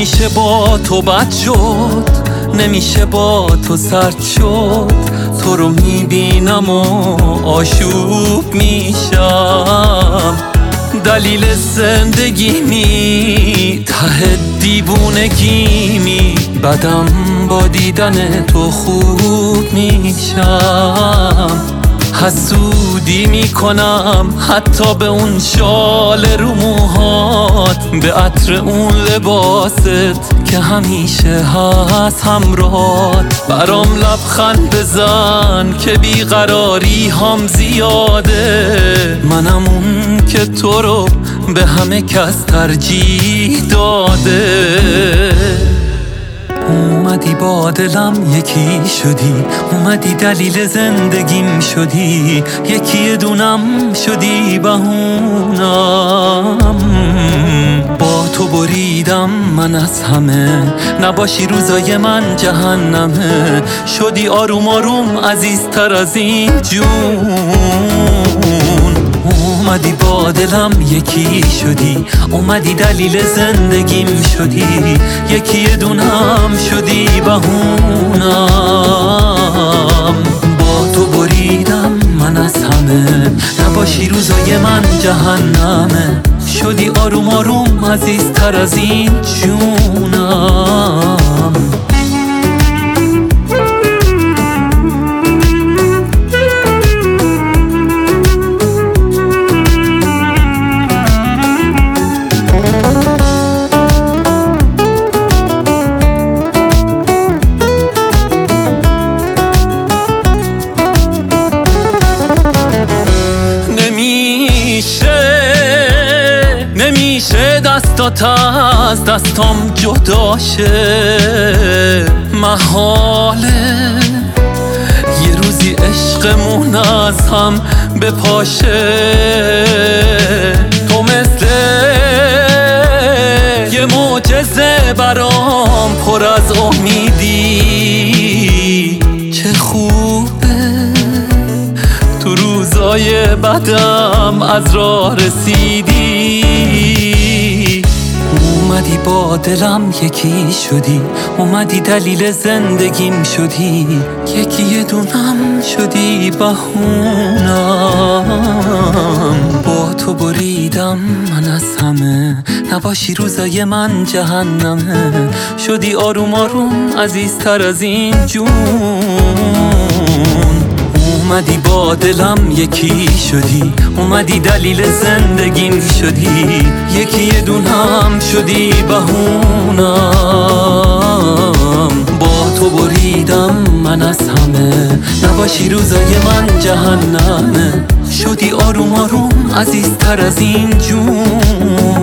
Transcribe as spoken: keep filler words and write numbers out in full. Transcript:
نمیشه با تو بد شد، نمیشه با تو سرد شد. تو رو میبینم و آشوب میشم. دلیل زندگیمی ته دیوونگیمی، بدم با دیدن تو خوب میشم. حسودی میکنم حتی به اون شال رو موهات، به عطر اون لباست که همیشه هست همراهات. برام لبخند بزن که بیقراری هم زیاده، منم اون که تو رو به همه کس ترجیح داده. اومدی با دلم یکی شدی، اومدی دلیل زندگیم شدی، یکی دونم شدی بهونم. با تو بریدم من از همه، نباشی روزای من جهنمه. شدی آروم آروم عزیزتر از این جون. اومدی با دلم یکی شدی، اومدی دلیل زندگیم شدی، یکی دونم شدی بهونم. با تو بریدم من از همه، نباشی روزای من جهنمه. شدی آروم آروم عزیزتر از این جونم. نمیشه دستات از دستام جدا شه، محاله یه روزی عشقمون از هم بپاشه. تو مثل یه معجزه برام پر از امیدی. چه خوبه تو روزای بدم از راه رسیدی. اومدی با دلم یکی شدی، اومدی دلیل زندگیم شدی، یکی دونم شدی بهونم. با تو بریدم من از همه، نباشی روزای من جهنمه. شدی آروم آروم عزیزتر از این جون. اومدی با دلم یکی شدی، اومدی دلیل زندگیم شدی، یکی دونم شدی بهونم. با تو بریدم من از همه، نباشی روزای من جهنمه. شدی آروم آروم عزیزتر از این جون.